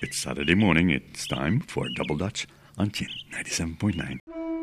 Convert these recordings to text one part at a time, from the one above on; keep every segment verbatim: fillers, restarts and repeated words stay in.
It's Saturday morning. It's time for Double Dutch on Chin ninety-seven point nine.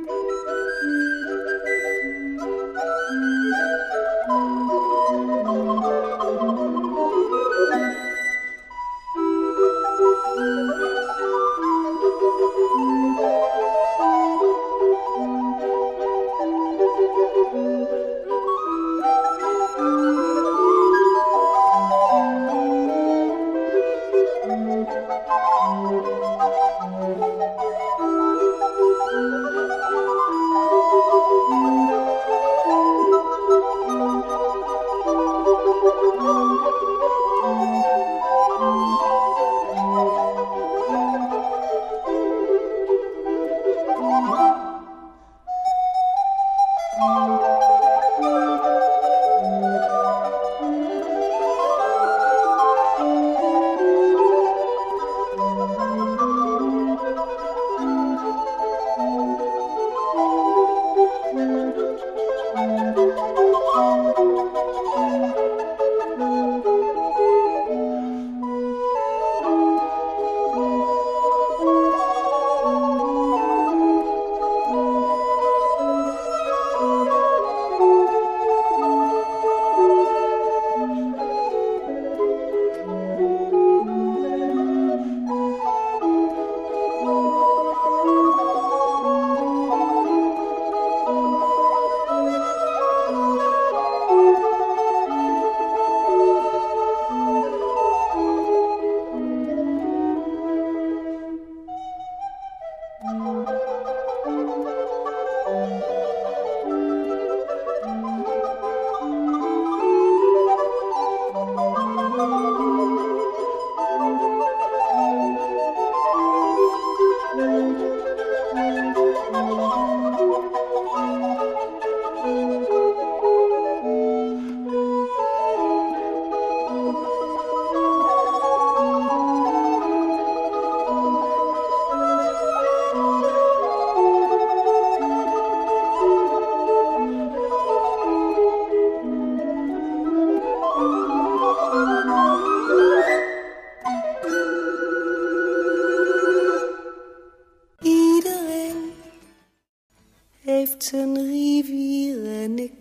Zijn rivier en ik,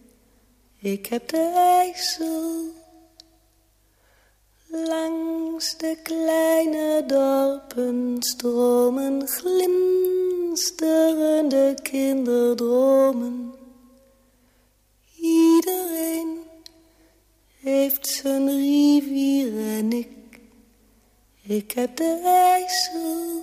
ik heb de IJssel. Langs de kleine dorpen stromen glinsterende kinderdromen. Iedereen heeft zijn rivier en ik, ik heb de IJssel.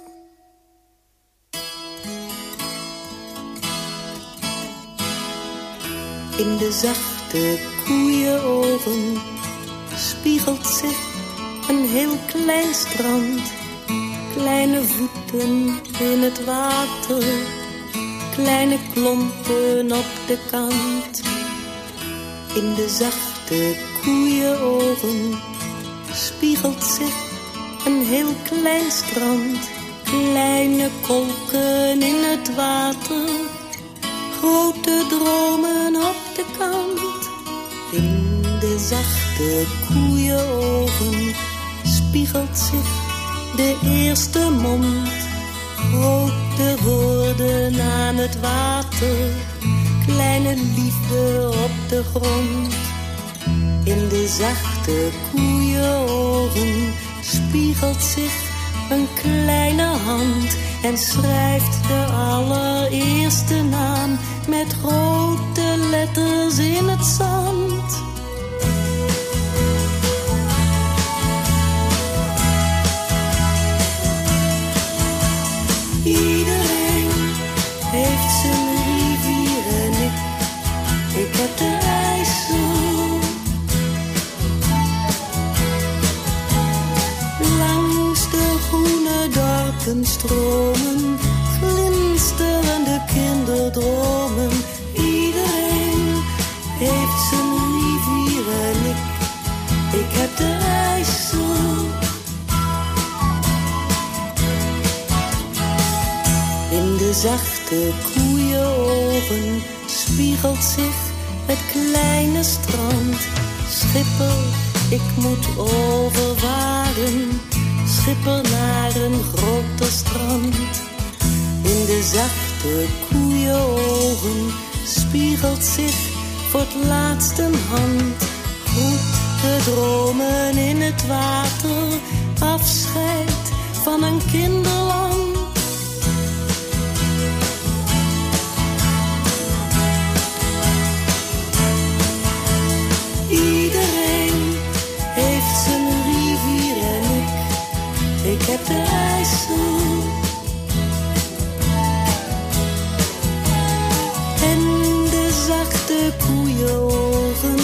In de zachte koeienogen spiegelt zich een heel klein strand. Kleine voeten in het water, kleine klompen op de kant. In de zachte koeienogen spiegelt zich een heel klein strand. Kleine kolken in het water, grote dromen op de kant. In de zachte koeienogen spiegelt zich de eerste mond. Grote woorden aan het water, kleine liefde op de grond. In de zachte koeienogen spiegelt zich een kleine hand en schrijft de allereerste naam met grote letters in het zand. Iedereen heeft zijn rivier en ik, ik heb de IJssel. Langs de groene dorpen stromen glinsterende kinderdromen. Iedereen heeft zijn rivier en ik, ik heb de IJssel. In de zachte koeienogen spiegelt zich het kleine strand. Schipper, ik moet overvaren. schipper naar een groter strand. In de zachte koeienogen spiegelt zich voor het laatst een hand. Goed te dromen in het water, afscheid van een kinderland. Iedereen heeft zijn rivier en ik, ik heb de IJssel. En de zachte koeienogen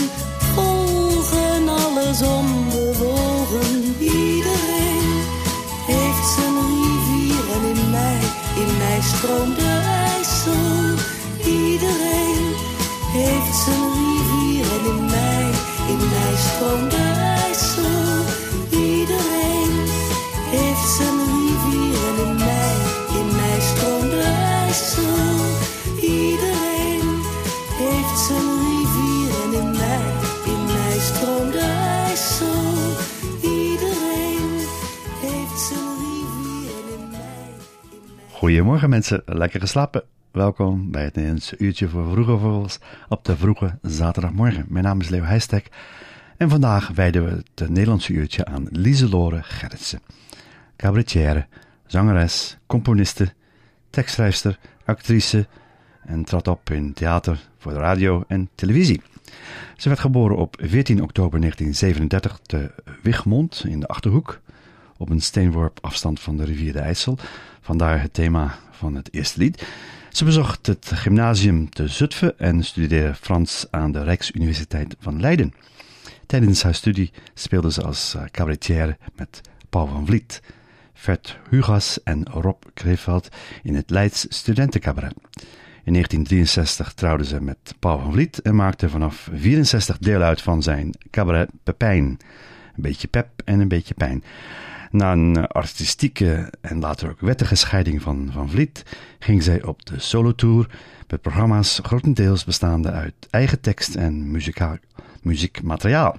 volgen alles onbewogen. Iedereen heeft zijn rivier en in mij, in mij stroomt de IJssel. Iedereen heeft zijn rivier en in mij, in mij stroomt de IJssel. Iedereen heeft zijn rivier en in mij, in mij stroomt de IJssel. Iedereen heeft zijn rivier en in mij, in mij stroomt de IJssel. Iedereen heeft zijn rivier en in mij, in mij... Goedemorgen mensen, lekker geslapen. Welkom bij het Nederlandse uurtje voor Vroege Vogels op de vroege zaterdagmorgen. Mijn naam is Leo Heijstek en vandaag wijden we het Nederlandse uurtje aan Lieselore Gerritsen. Cabaretière, zangeres, componiste, tekstschrijfster, actrice en trad op in theater, voor de radio en televisie. Ze werd geboren op veertien oktober negentien zevenendertig te Wichmond in de Achterhoek, op een steenworp afstand van de rivier de IJssel. Vandaar het thema van het eerste lied. Ze bezocht het gymnasium te Zutphen en studeerde Frans aan de Rijksuniversiteit van Leiden. Tijdens haar studie speelde ze als cabaretière met Paul van Vliet, Vert Hugas en Rob Kreeveld in het Leids studentencabaret. In negentien drieënzestig trouwde ze met Paul van Vliet en maakte vanaf vierenzestig deel uit van zijn cabaret Pepijn. Een beetje pep en een beetje pijn. Na een artistieke en later ook wettige scheiding van Van Vliet ging zij op de solotour met programma's grotendeels bestaande uit eigen tekst en muzikaal, muziekmateriaal.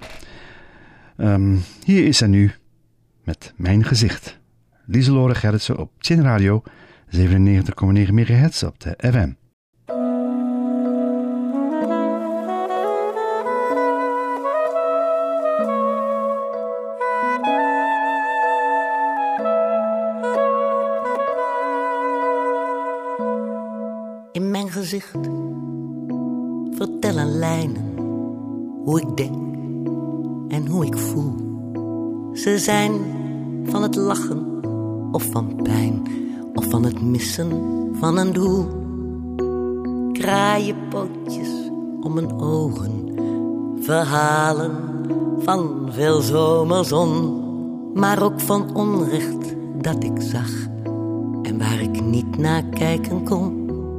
Um, hier is zij nu met Mijn Gezicht. Lieselore Gerritsen op Chin Radio, zevenennegentig komma negen megahertz op de F M. In mijn gezicht vertellen lijnen hoe ik denk en hoe ik voel. Ze zijn van het lachen of van pijn, of van het missen van een doel. Kraaienpootjes om mijn ogen, verhalen van veel zomerzon, maar ook van onrecht dat ik zag en waar ik niet naar kijken kon.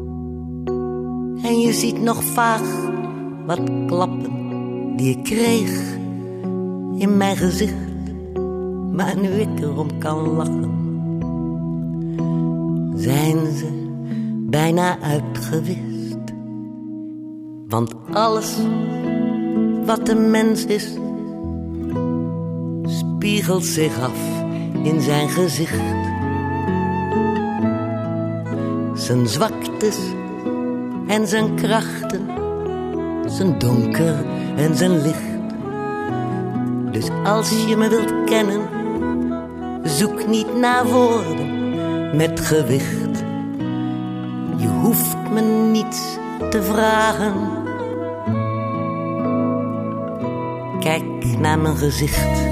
En je ziet nog vaag wat klappen die ik kreeg in mijn gezicht, maar nu ik erom kan lachen, zijn ze bijna uitgewist. Want alles wat een mens is, spiegelt zich af in zijn gezicht. Zijn zwaktes en zijn krachten, zijn donker en zijn licht. Dus als je me wilt kennen, zoek niet naar woorden met gewicht. Je hoeft me niets te vragen. Kijk naar mijn gezicht.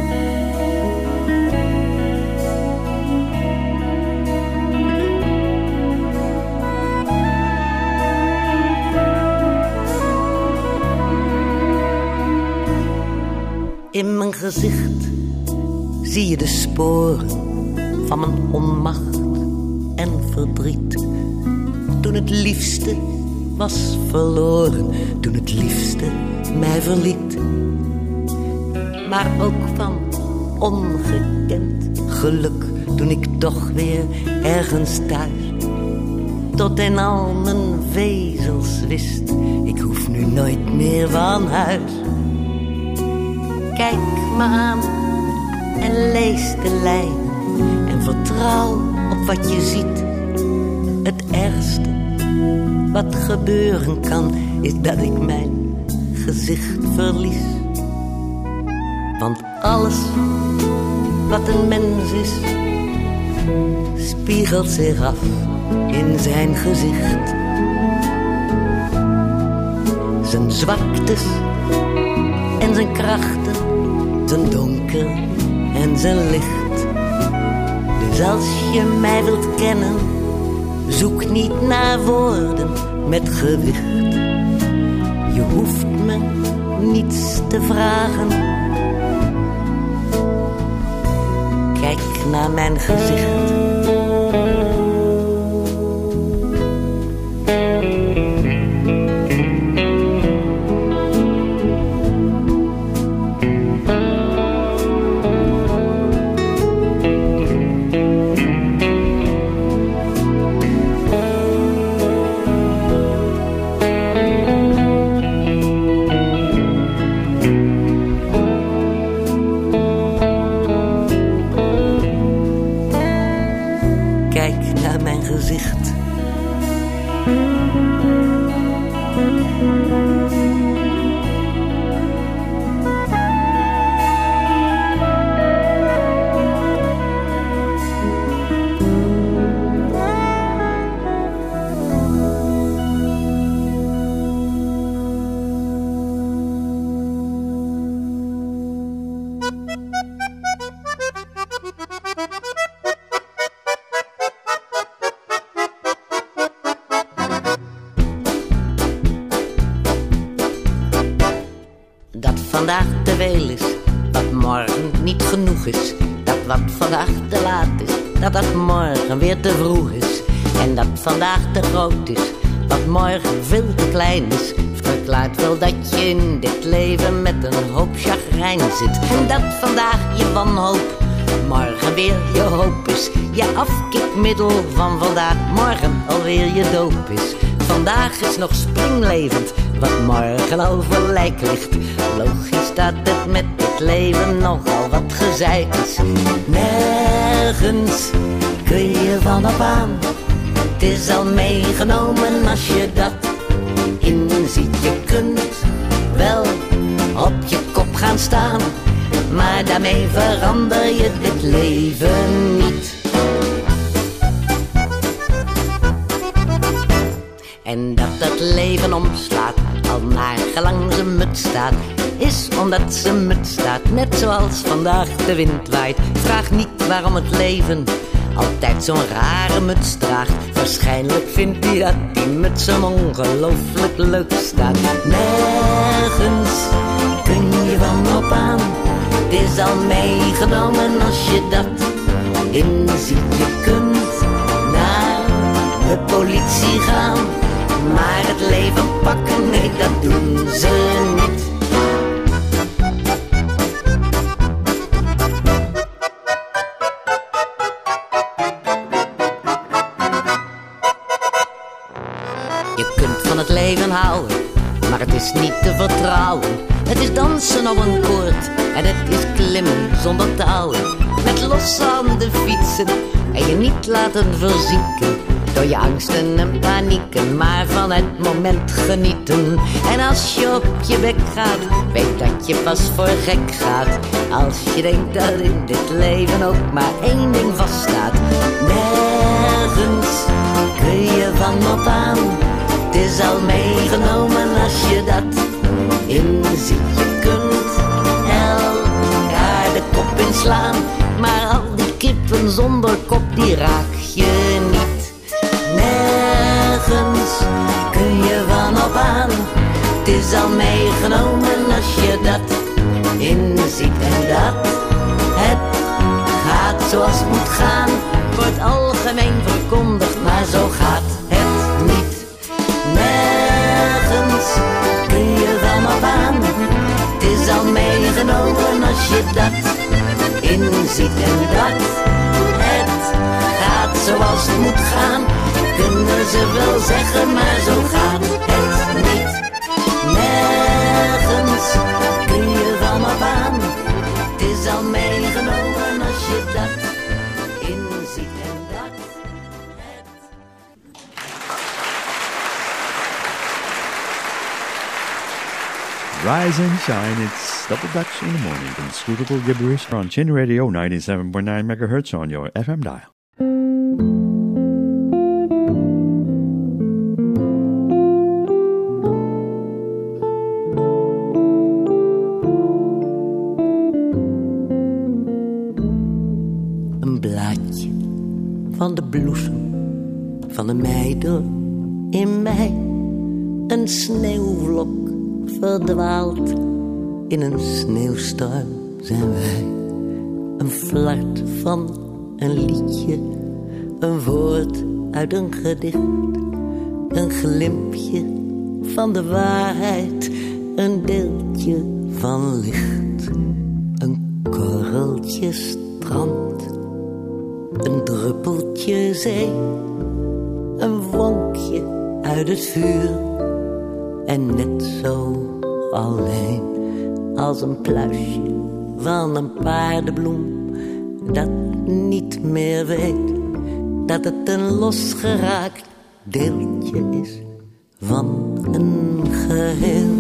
In mijn gezicht zie je de sporen van mijn onmacht en verdriet. Toen het liefste was verloren, toen het liefste mij verliet. Maar ook van ongekend geluk, toen ik toch weer ergens thuis tot in al mijn vezels wist, ik hoef nu nooit meer van huis. Kijk me aan en lees de lijnen en vertrouw op wat je ziet. Het ergste wat gebeuren kan, is dat ik mijn gezicht verlies. Want alles wat een mens is, spiegelt zich af in zijn gezicht. Zijn zwaktes en zijn krachten, zijn donker en zijn licht. Dus als je mij wilt kennen, zoek niet naar woorden met gewicht. Je hoeft me niets te vragen. Kijk naar mijn gezicht. Vandaag te veel is, wat morgen niet genoeg is. Dat wat vandaag te laat is, dat dat morgen weer te vroeg is. En dat vandaag te groot is, wat morgen veel te klein is. Verklaart wel dat je in dit leven met een hoop chagrijn zit. En dat vandaag je wanhoop, morgen weer je hoop is. Je afkikmiddel van vandaag, morgen alweer je doop is. Vandaag is nog springlevend, wat morgen over lijk ligt. Logisch dat het met het leven nogal wat gezeik is. Nergens kun je van op aan. Het is al meegenomen als je dat inziet. Je kunt wel op je kop gaan staan, maar daarmee verander je dit leven niet. En dat het leven omslaat, al naar gelang zijn muts staat, is omdat zijn muts staat, net zoals vandaag de wind waait. Vraag niet waarom het leven altijd zo'n rare muts draagt. Waarschijnlijk vindt hij dat die muts hem ongelooflijk leuk staat. Nergens kun je van op aan, het is al meegenomen als je dat inziet. Je kunt naar de politie gaan, maar het leven pakken, nee, dat doen ze niet. Je kunt van het leven houden, maar het is niet te vertrouwen. Het is dansen op een koord en het is klimmen zonder touwen. Met losse handen fietsen en je niet laten verzieken door je angsten en panieken, maar van het moment genieten. En als je op je bek gaat, weet dat je pas voor gek gaat. Als je denkt dat in dit leven ook maar één ding vaststaat. Nergens kun je van op aan, het is al meegenomen als je dat inziet. Je kunt elkaar de kop inslaan, maar al die kippen zonder kop, die raak je niet. Nergens kun je van op aan, het is al meegenomen als je dat inziet. En dat het gaat zoals het moet gaan, wordt algemeen verkondigd, maar zo gaat het niet. Nergens kun je van op aan, het is al meegenomen als je dat inziet. En dat het gaat zoals het moet gaan, kunnen ze wel zeggen, maar zo gaat het niet. Nergens kun je van op aan, het is al meegenomen als je dat Rise and shine, it's Double Dutch in the morning. Inscrutable gibberish on Chin Radio ninety-seven point nine megahertz on your F M dial. Een blaadje van de bloesem van de meidoor in mei. Een sneeuwvlok verdwaald in een sneeuwstorm zijn wij. Een flart van een liedje, een woord uit een gedicht. Een glimpje van de waarheid, een deeltje van licht. Een korreltje strand, een druppeltje zee. Een vonkje uit het vuur en net zo alleen als een pluisje van een paardenbloem dat niet meer weet dat het een losgeraakt deeltje is van een geheel.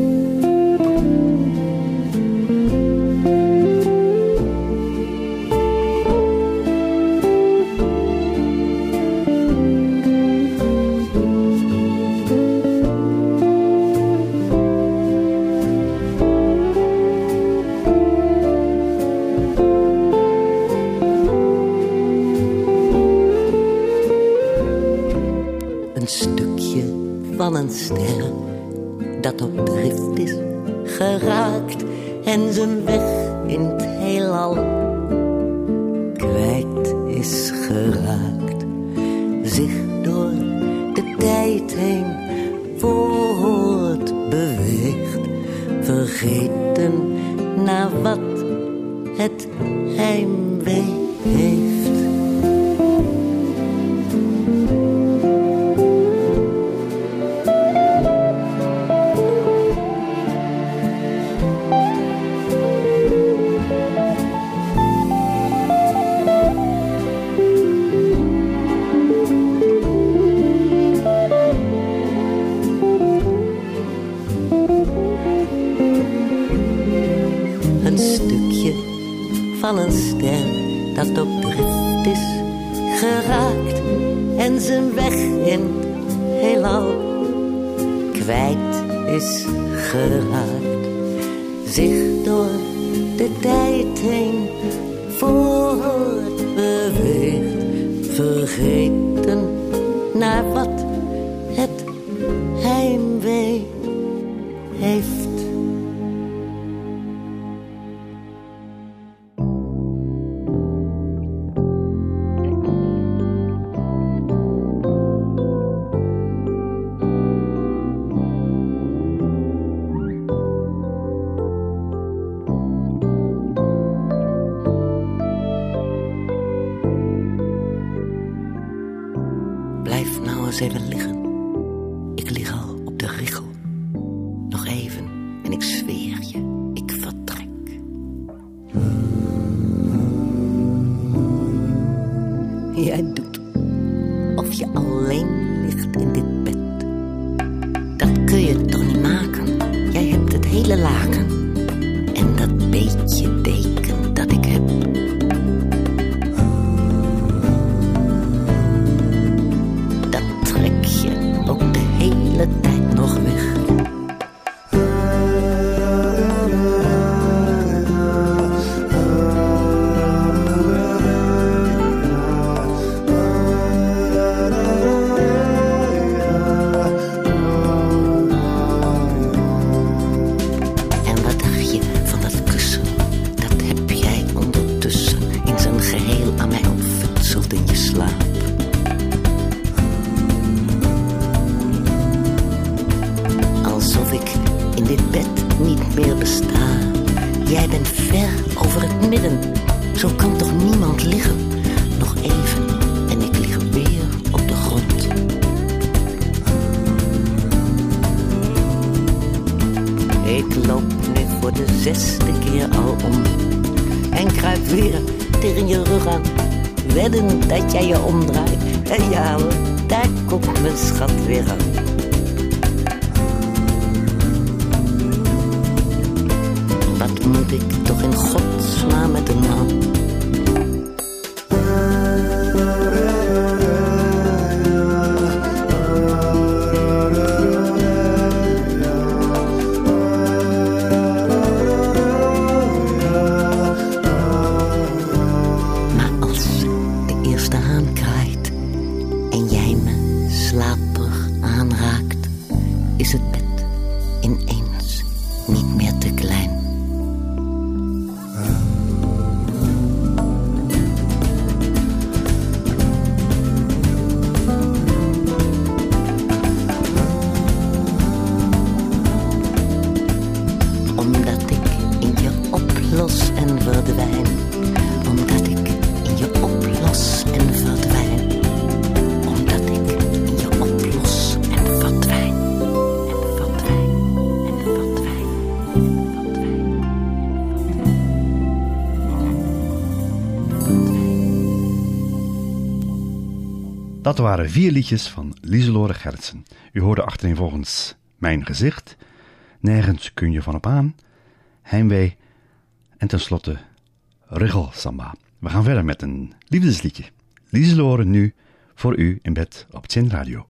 Van een ster dat op drift is geraakt en zijn weg in het heelal kwijt is geraakt. Zich door de tijd heen voortbeweegt, vergeten naar wat het heimwee heeft. Van een ster dat op drift is geraakt en zijn weg in het heelal kwijt is geraakt. Zich door de tijd heen voortbeweegt, vergeten naar wat het heimwee heeft. Even liggen. Ik lig al op de richel. Nog even en ik zweer je, ik vertrek. Jij doet of je alleen ligt in dit bed. Dat kun je toch niet maken? Jij hebt het hele laken. En dat beetje deken dat ik heb. Ook de hele tijd nog weg. En wat dacht je van dat kussen? Dat heb jij ondertussen in zijn geheel aan mij ontfutseld in je slaap. Alsof ik in dit bed niet meer besta. Jij bent ver over het midden. Zo kan toch niemand liggen? Nog even en ik lig weer op de grond. Ik loop nu voor de zesde keer al om. En kruip weer tegen je rug aan. Wedden dat jij je omdraait. En ja hoor, daar komt mijn schat weer aan. ik toch in godsnaam met een man? Dat waren vier liedjes van Lieselore Gerritsen. U hoorde achtereenvolgens Mijn Gezicht, Nergens kun je van op aan, Heimwee en tenslotte Rigel-samba. We gaan verder met een liefdesliedje. Lieselore nu voor u in bed op Zin Radio.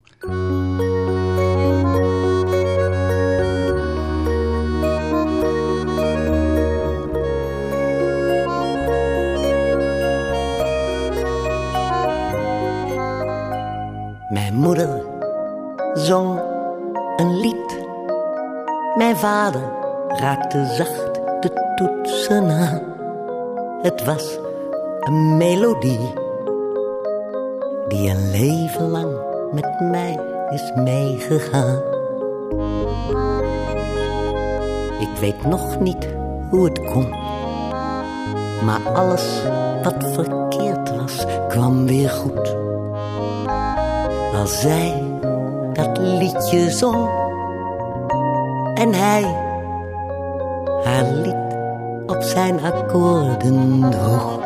Mijn moeder zong een lied. Mijn vader raakte zacht de toetsen aan. Het was een melodie die een leven lang met mij is meegegaan. Ik weet nog niet hoe het kon, maar alles wat verkeerd was, kwam weer goed. Als zij dat liedje zong en hij haar lied op zijn akkoorden droeg.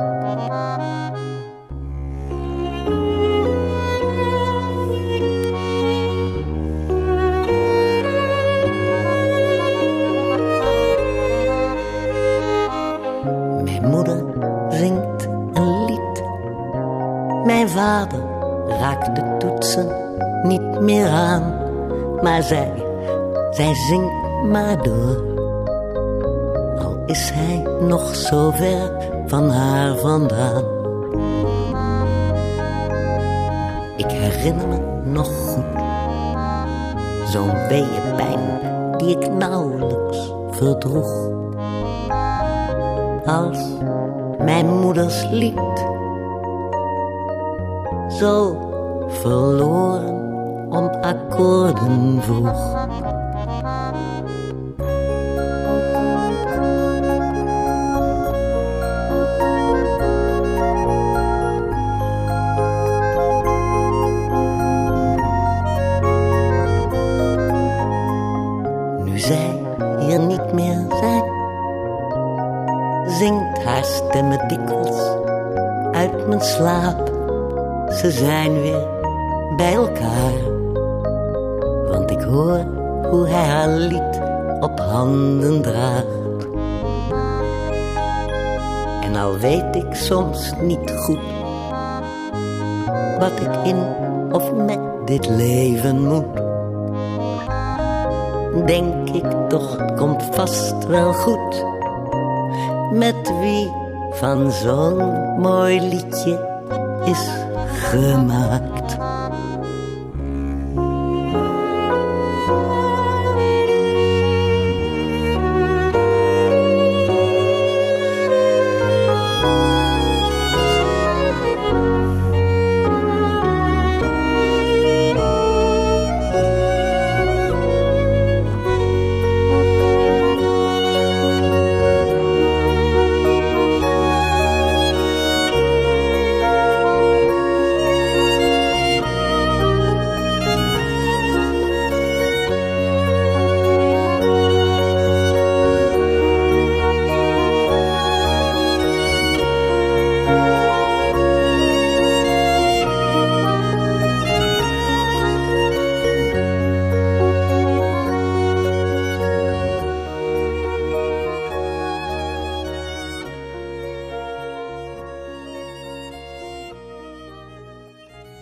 Mijn moeder zingt een lied, mijn vader raakt de toetsen niet meer aan, maar zij, zij zingt maar door. Al is hij nog zo ver van haar vandaan. Ik herinner me nog goed zo'n weeë pijn die ik nauwelijks verdroeg. Als mijn moeders lied zo verloren om akkoorden vroeg. Nu zij hier niet meer zijn, zingt haar stem dikwijls uit mijn slaap. Ze zijn weer bij elkaar, want ik hoor hoe hij haar lied op handen draagt. En al weet ik soms niet goed wat ik in of met dit leven moet, denk ik toch, het komt vast wel goed. Met wie van zo'n mooi liedje is gemaakt.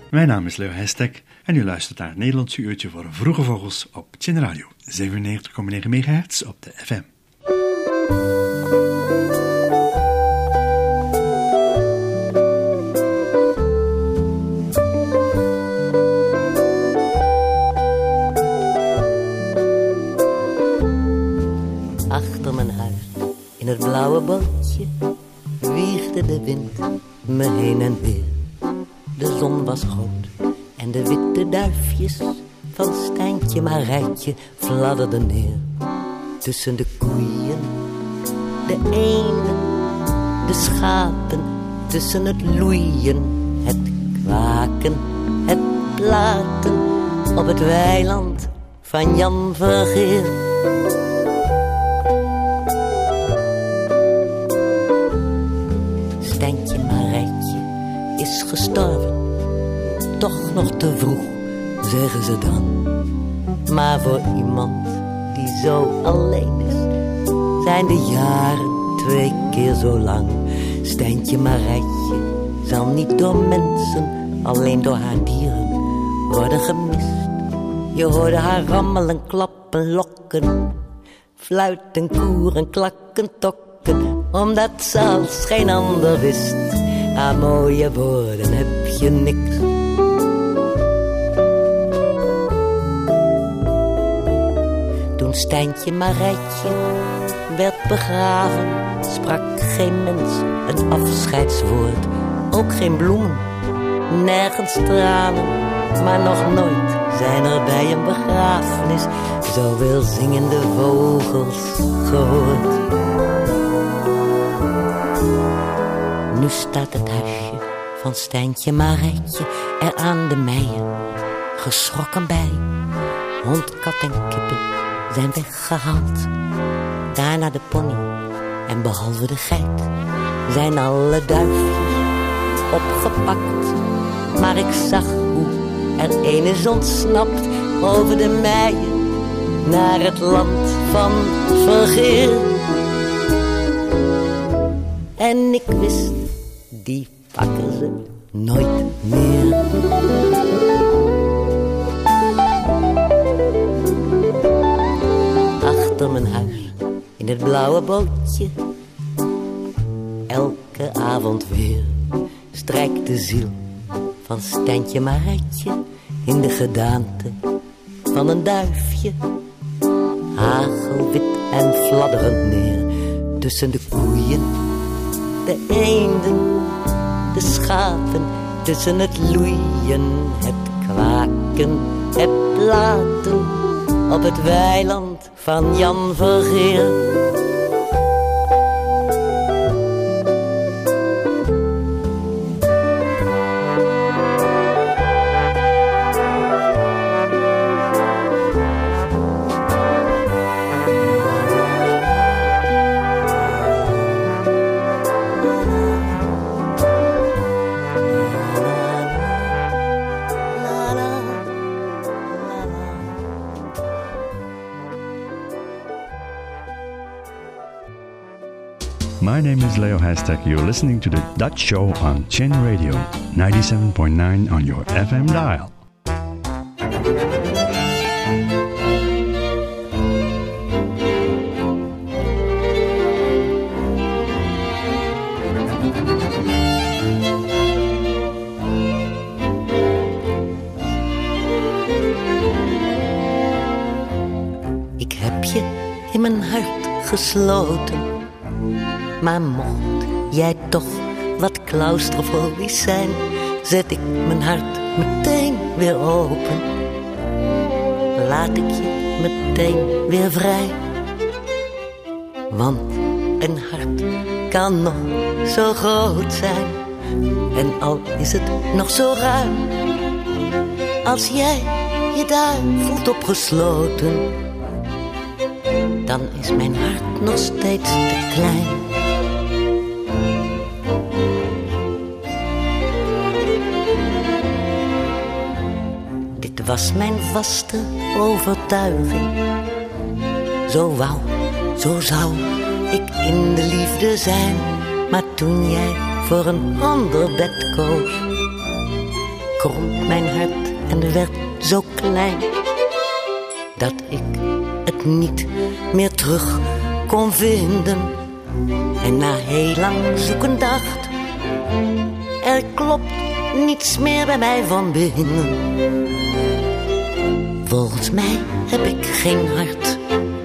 Mijn naam is Leo Heistek en u luistert naar het Nederlandse uurtje voor Vroege Vogels op Chin Radio, zevenennegentig komma negen megahertz op de F M. Achter mijn huis, in het blauwe bootje, wiegde de wind me heen en weer. De zon was groot en de witte duifjes van Stijntje Marijtje fladderden neer. Tussen de koeien, de eenden, de schapen, tussen het loeien, het kwaken, het platen op het weiland van Jan Vergeer. Stijntje Marijtje is gestorven, toch nog te vroeg, zeggen ze dan. Maar voor iemand die zo alleen is, zijn de jaren twee keer zo lang. Stijntje Marijtje zal niet door mensen, alleen door haar dieren worden gemist. Je hoorde haar rammelen, klappen, lokken, fluiten, koeren, klakken, tokken, omdat ze als geen ander wist. Aan mooie woorden heb je niks. Toen Stijntje Marijtje werd begraven, sprak geen mens een afscheidswoord. Ook geen bloemen, nergens tranen, maar nog nooit zijn er bij een begrafenis zoveel zingende vogels gehoord. Nu staat het huisje van Stijntje Marijtje er aan de meien, geschrokken bij. Hond, kat en kippen zijn weggehaald. Daarna de pony en behalve de geit zijn alle duifjes opgepakt. Maar ik zag hoe er een is ontsnapt over de meien naar het land van Vergeer. En ik wist, die pakken ze nooit meer. Achter mijn huis, in het blauwe bootje, elke avond weer strijkt de ziel van Stijntje Marijtje in de gedaante van een duifje. Hagelwit en fladderend neer tussen de koeien, de eenden, de schapen, tussen het loeien, het kwaken, het platen op het weiland van Jan Vergeer. My name is Leo Heistek. You're listening to the Dutch Show on Chin Radio, ninety-seven point nine on your F M dial. Ik heb je in mijn hart gesloten, maar mocht jij toch wat claustrofobisch zijn, zet ik mijn hart meteen weer open. Laat ik je meteen weer vrij. Want een hart kan nog zo groot zijn, en al is het nog zo ruim, als jij je daar voelt opgesloten, dan is mijn hart nog steeds te klein. Dit was mijn vaste overtuiging. Zo wou, zo zou ik in de liefde zijn. Maar toen jij voor een ander bed koos, kromp mijn hart en werd zo klein, dat ik het niet meer terug kon vinden. En na heel lang zoeken dacht, er klopt niets meer bij mij van binnen. Volgens mij heb ik geen hart.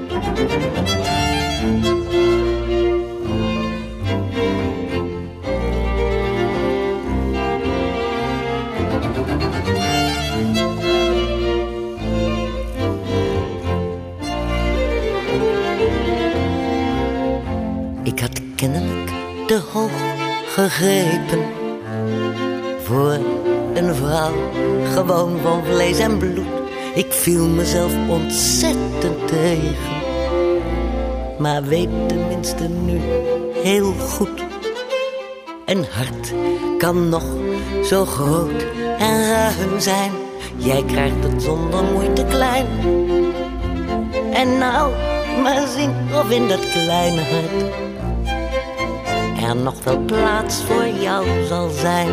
Ik had kennelijk te hoog gegrepen voor een vrouw, gewoon van vlees en bloed. Ik viel mezelf ontzettend tegen, maar weet tenminste nu heel goed. Een hart kan nog zo groot en ruim zijn, jij krijgt het zonder moeite klein. En nou, maar zien of in dat kleine hart er nog wel plaats voor jou zal zijn.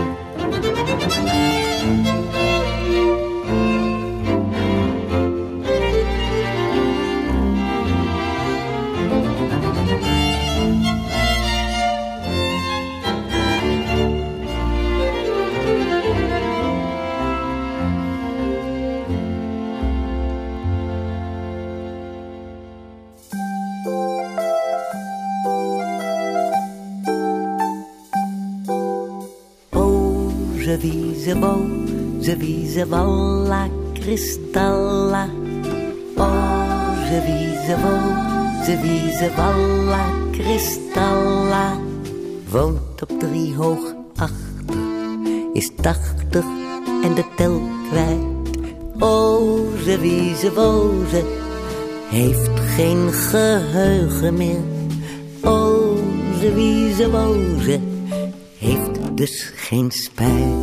Vise vose, vise valla, cristalla. Oh, je vise vose, vise valla, cristalla. Woont op drie hoog achter, is tachtig en de tel kwijt. Oh, je vise vose, heeft geen geheugen meer. Oh, je vise vose, heeft dus geen spijt.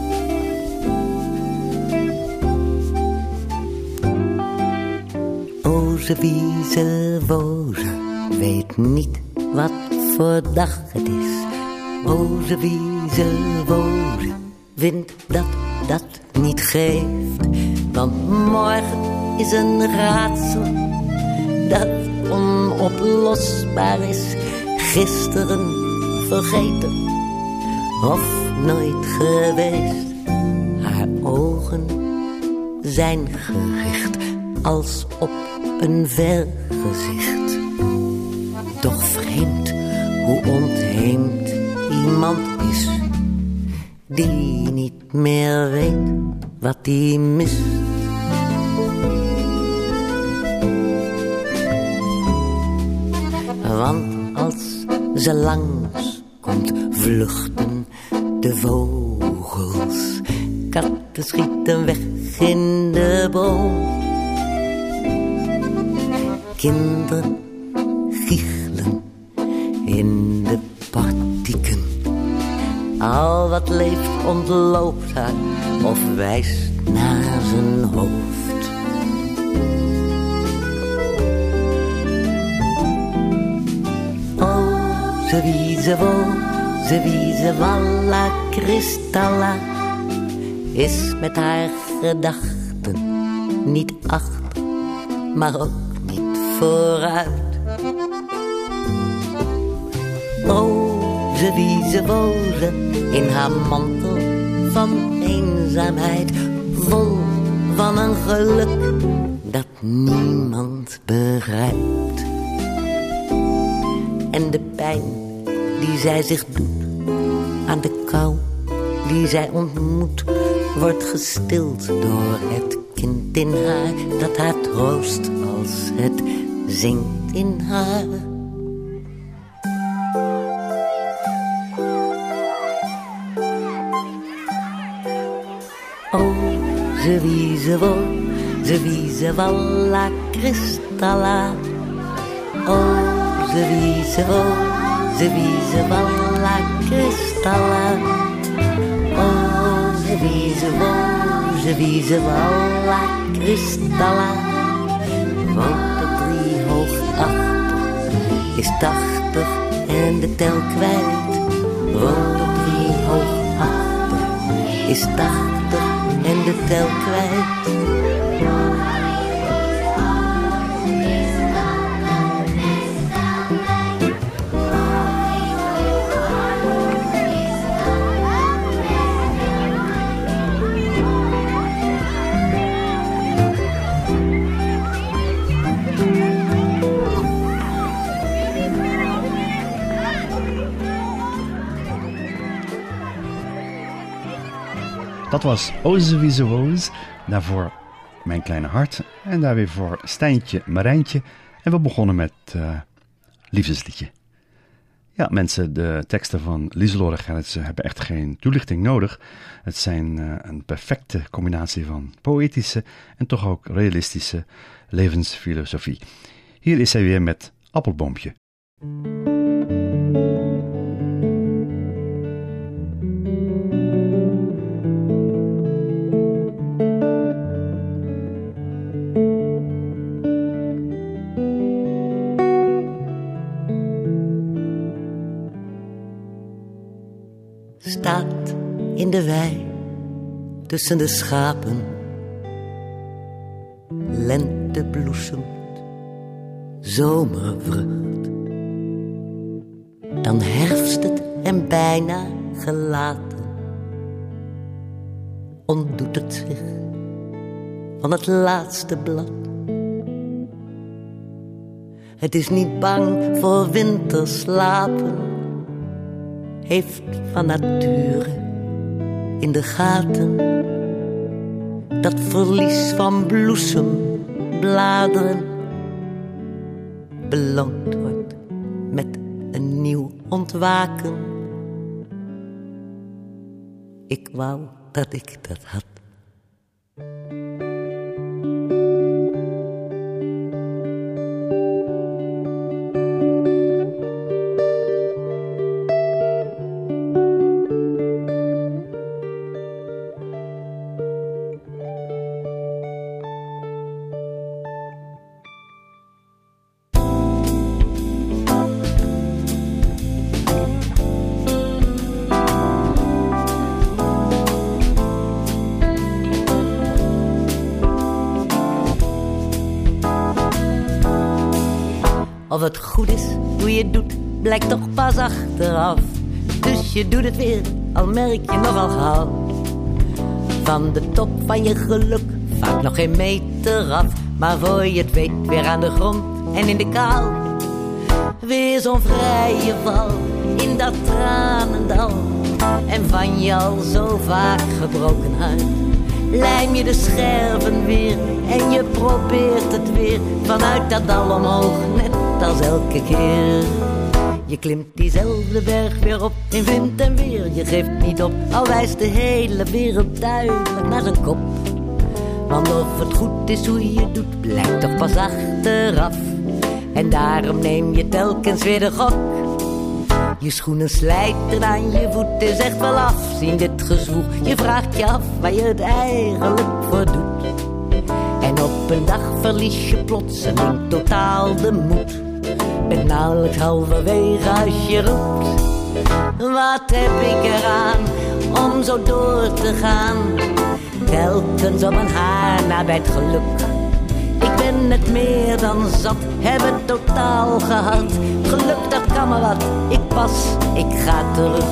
O, ze wieze woze, weet niet wat voor dag het is. O, ze wieze woze, vindt dat dat niet geeft. Want morgen is een raadsel dat onoplosbaar is. Gisteren vergeten of nooit geweest. Haar ogen zijn gericht als op een vergezicht. Toch vreemd hoe ontheemd iemand is, die niet meer weet wat hij mist. Want als ze langs komt vluchten de vogels, katten schieten weg in de boom. Kinderen giechelen in de partieken. Al wat leeft ontloopt haar of wijst naar zijn hoofd. Oh, ze wie ze wo, ze wie ze walla cristalla, is met haar gedachten niet achter, maar ook vooruit. Oh, ze wie ze woze in haar mantel van eenzaamheid, vol van een geluk dat niemand begrijpt. En de pijn die zij zich doet aan de kou die zij ontmoet, wordt gestild door het kind in haar dat haar troost als het zingt in haar. Oh, ze wie ze wo, ze wie ze walla cristalla. Oh, ze wie ze wo, ze wie ze walla cristalla. Oh, ze wie ze wo, ze wie ze walla cristalla. Woont op drie hoog achter, is tachtig en de tel kwijt. Woont op drie hoog achter, is tachtig de tel kwijt. Dat was Oze wie ze woos, daarvoor Mijn Kleine Hart en daar weer voor Stijntje Marijntje. En we begonnen met uh, Liefdesliedje. Ja mensen, de teksten van Lieselore Gerritsen hebben echt geen toelichting nodig. Het zijn uh, een perfecte combinatie van poëtische en toch ook realistische levensfilosofie. Hier is zij weer met Appelboompje. Staat in de wei tussen de schapen, lente bloesemt, zomervrucht. Dan herfst het en bijna gelaten ontdoet het zich van het laatste blad. Het is niet bang voor winterslapen, heeft van nature in de gaten dat verlies van bloesem, bladeren beloond wordt met een nieuw ontwaken. Ik wou dat ik dat had. Of het goed is hoe je het doet, blijkt toch pas achteraf. Dus je doet het weer, al merk je nogal gauw. Van de top van je geluk, vaak nog geen meter af. Maar voor je het weet, weer aan de grond en in de kou. Weer zo'n vrije val, in dat tranendal. En van je al zo vaak gebroken hart, lijm je de scherven weer en je probeert het weer. Vanuit dat dal omhoog, net als elke keer. Je klimt diezelfde berg weer op in wind en weer. Je geeft niet op, al wijst de hele wereld duidelijk naar zijn kop. Want of het goed is hoe je het doet, blijkt toch pas achteraf. En daarom neem je telkens weer de gok. Je schoenen slijten aan je voet, is echt wel afzien dit gezwoeg. Je vraagt je af waar je het eigenlijk voor doet. En op een dag verlies je plotseling totaal de moed. Ben nauwelijks halverwege als je roept. Wat heb ik eraan om zo door te gaan? Telkens op een haar na bij het geluk. Ik ben het meer dan zat, heb het totaal gehad. Geluk dat kan maar wat, ik pas, ik ga terug.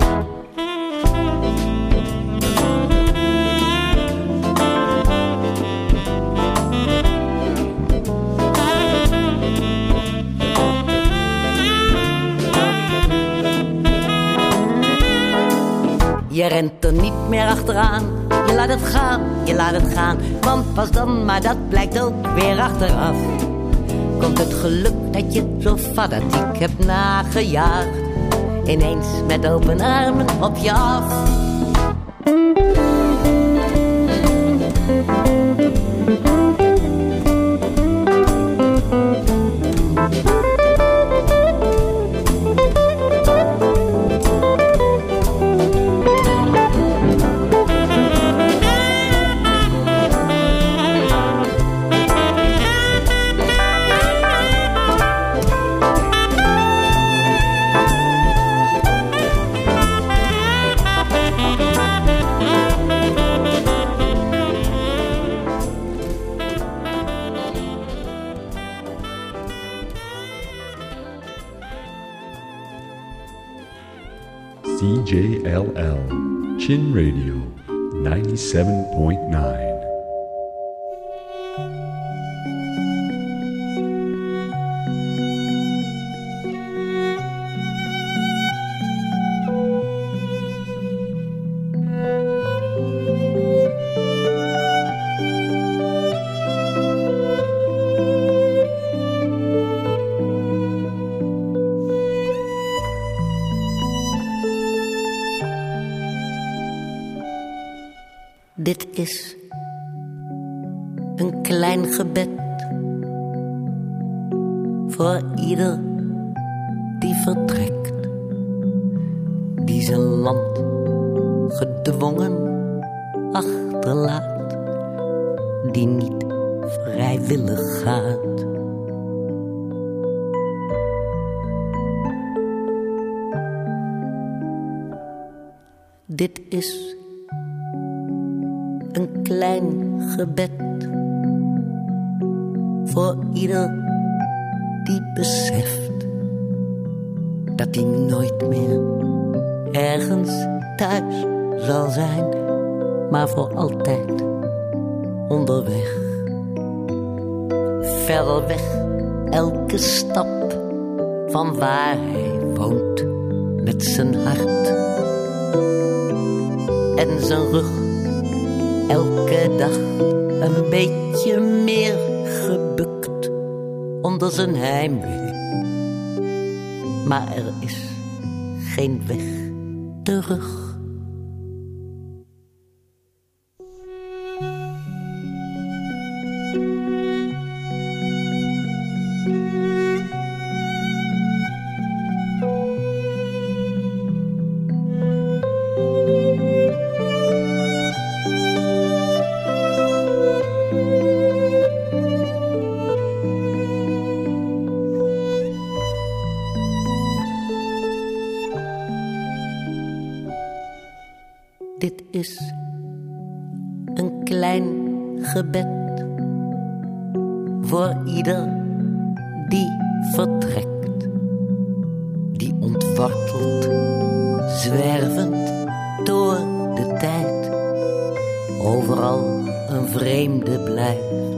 Je rent er niet meer achteraan, je laat het gaan, je laat het gaan. Want pas dan, maar dat blijkt ook weer achteraf. Komt het geluk dat je zo fanatiek hebt nagejaagd, ineens met open armen op je af. C J L L, Chin Radio, ninety-seven point nine. Dit is een klein gebed voor ieder die vertrekt, die zijn land gedwongen achterlaat, die niet vrijwillig gaat. Dit is een klein gebed voor ieder die beseft dat hij nooit meer ergens thuis zal zijn, maar voor altijd onderweg. Verder weg elke stap van waar hij woont met zijn hart en zijn rug. Elke dag een beetje meer gebukt onder zijn heimwee. Maar er is geen weg terug. Dit is een klein gebed voor ieder die vertrekt, die ontworteld, zwervend door de tijd, overal een vreemde blijft,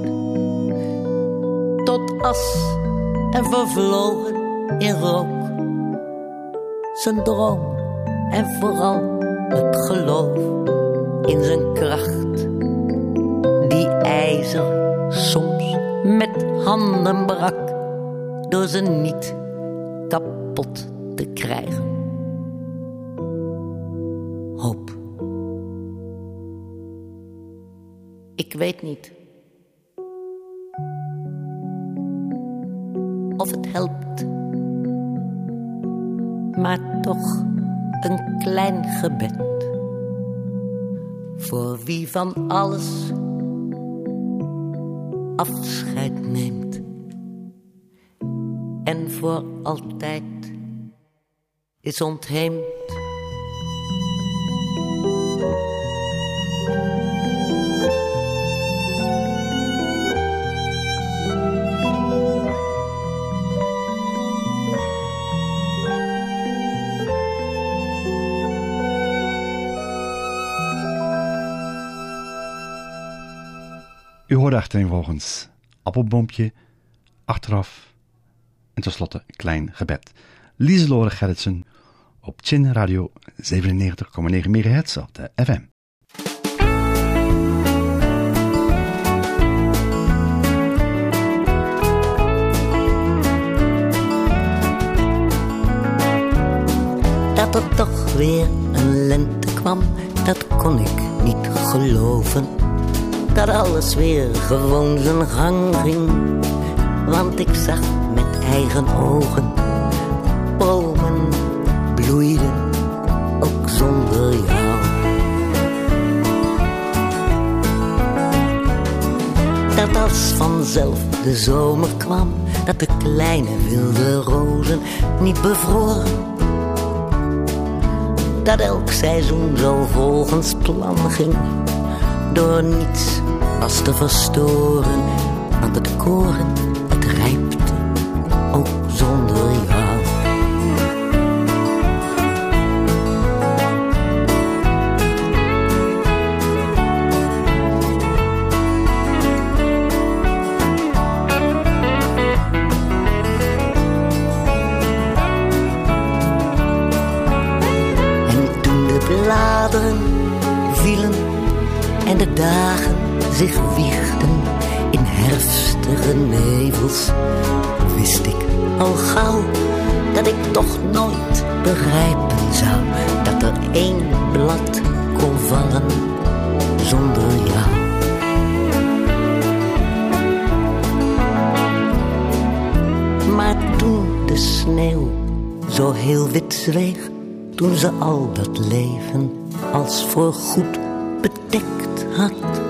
tot as en vervlogen in rook, zijn droom en vooral het geloof in zijn kracht, die ijzer soms met handen brak, door ze niet kapot te krijgen. Hoop. Ik weet niet of het helpt, maar toch een klein gebed voor wie van alles afscheid neemt en voor altijd is ontheemd. U hoorde achtereenvolgens Appelboompje, Achteraf en tenslotte Klein Gebed. Lieselore Gerritsen op Chin Radio zevenennegentig komma negen megahertz op de F M. Dat er toch weer een lente kwam, dat kon ik niet geloven. Dat alles weer gewoon zijn gang ging, want ik zag met eigen ogen bomen bloeiden, ook zonder jou. Dat als vanzelf de zomer kwam, dat de kleine wilde rozen niet bevroren, dat elk seizoen zo volgens plan ging, door niets was te verstoren, want het koren, het rijpte, ook zonder jou. bladeren vielen en de dagen zich wiegden in herfstige nevels, wist ik al gauw dat ik toch nooit begrijpen zou dat er één blad kon vallen zonder jou. Maar toen de sneeuw zo heel wit zweeg, toen ze al dat leven als voorgoed bedekt had,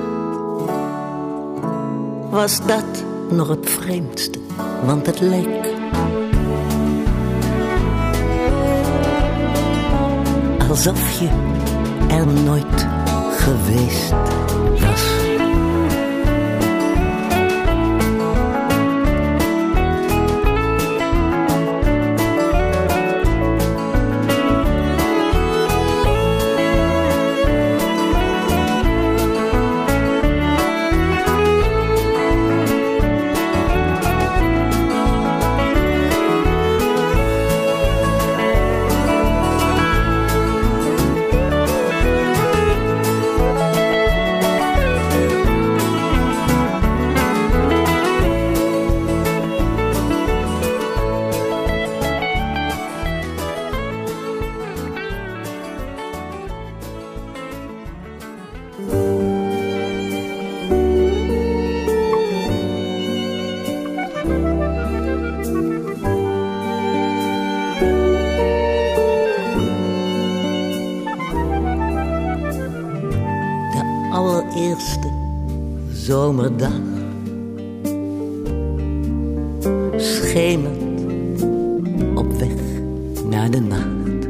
was dat nog het vreemdste, want het leek alsof je er nooit geweest was. Zomerdag schemert op weg naar de nacht.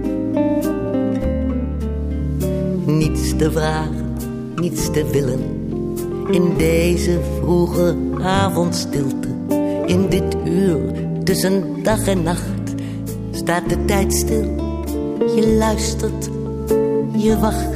Niets te vragen, niets te willen in deze vroege avondstilte. In dit uur tussen dag en nacht staat de tijd stil. Je luistert, je wacht.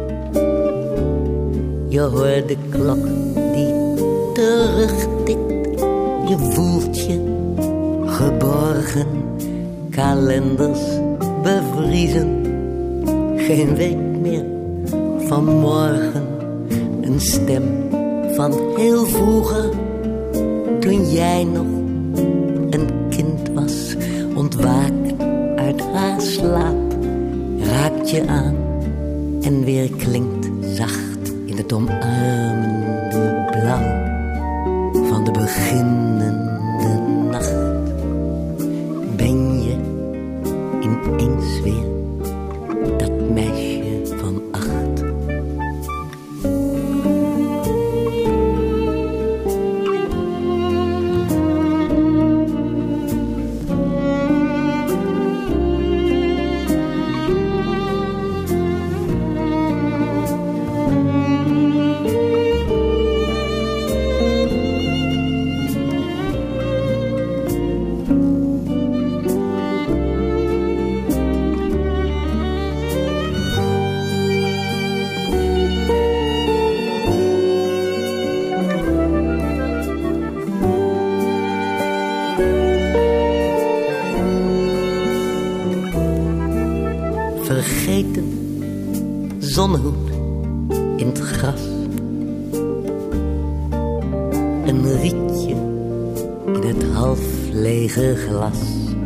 Je hoort de klok die terugtikt. Je voelt je geborgen. Kalenders bevriezen. Geen week meer van morgen. Een stem van heel vroeger. Toen jij nog een kind was. Ontwaakt uit haar slaap. Raakt je aan en weer klinkt zacht. In het omarmende blauw van de beginnende nacht ben je ineens weer dat meisje van acht. Vergeten zonnehoed in het gras. Een rietje in het half lege glas.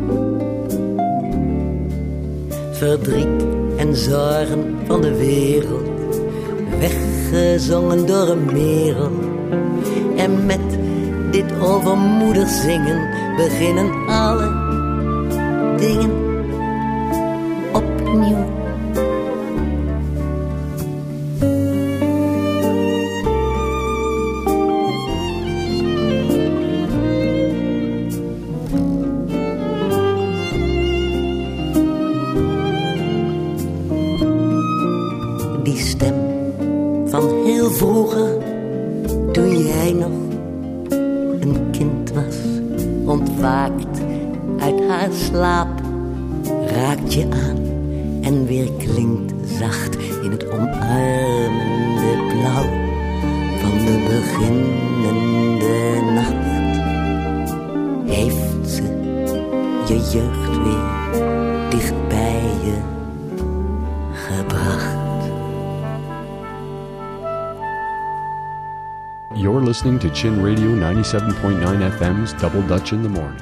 Verdriet en zorgen van de wereld, weggezongen door een merel. En met dit overmoedig zingen beginnen alle dingen opnieuw. Die stem van heel vroeger, toen jij nog een kind was, ontwaakt uit haar slaap, raakt je aan en weer klinkt zacht in het omarmende blauw van de beginnende nacht. Heeft ze je jeugd weer dicht bij je gebracht. You're listening to Chin Radio ninety-seven point nine F M's Double Dutch in the Morning.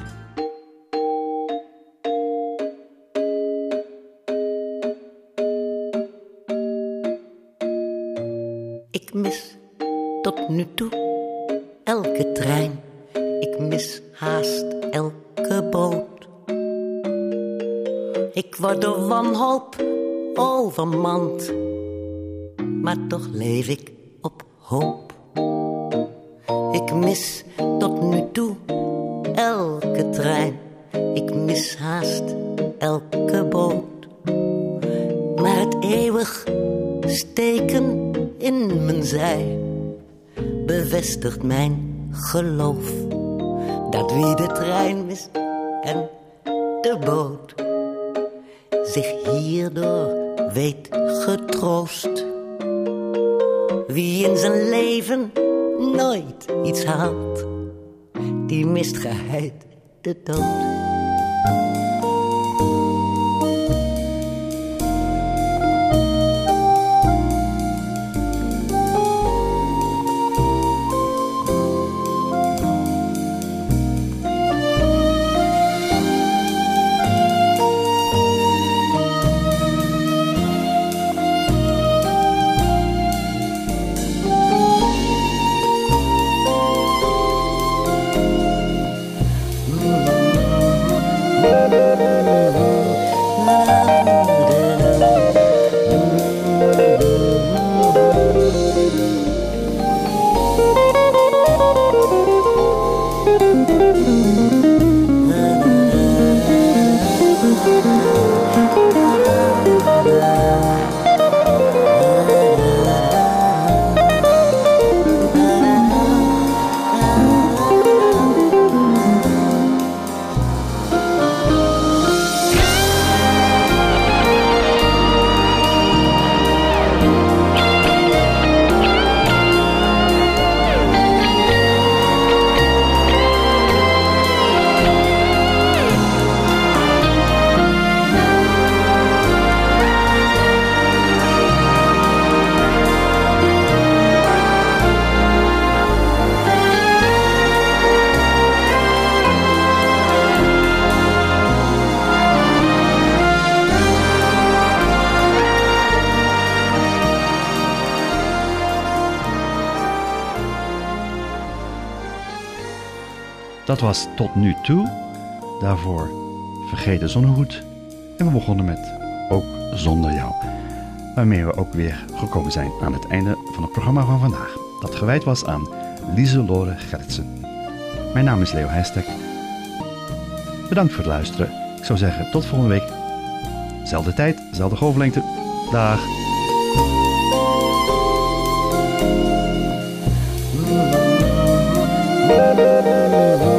Ik mis tot nu toe elke trein. Ik mis haast elke boot. Ik word door wanhoop overmand. Maar toch leef ik op hoop. Ik mis tot nu toe elke trein. Ik mis haast elke boot. Maar het eeuwig steken in mijn zij bevestigt mijn geloof dat wie de trein mist en de boot zich hierdoor weet getroost. Wie in zijn leven nooit iets haalt, die mist geheid de dood. Dat was Tot Nu Toe. Daarvoor Vergeten Zonnehoed. En we begonnen met Ook Zonder Jou. Waarmee we ook weer gekomen zijn aan het einde van het programma van vandaag. Dat gewijd was aan Lieselore Gertsen. Mijn naam is Leo Heistek. Bedankt voor het luisteren. Ik zou zeggen tot volgende week. Zelfde tijd, zelfde golflengte. Dag. Mm-hmm.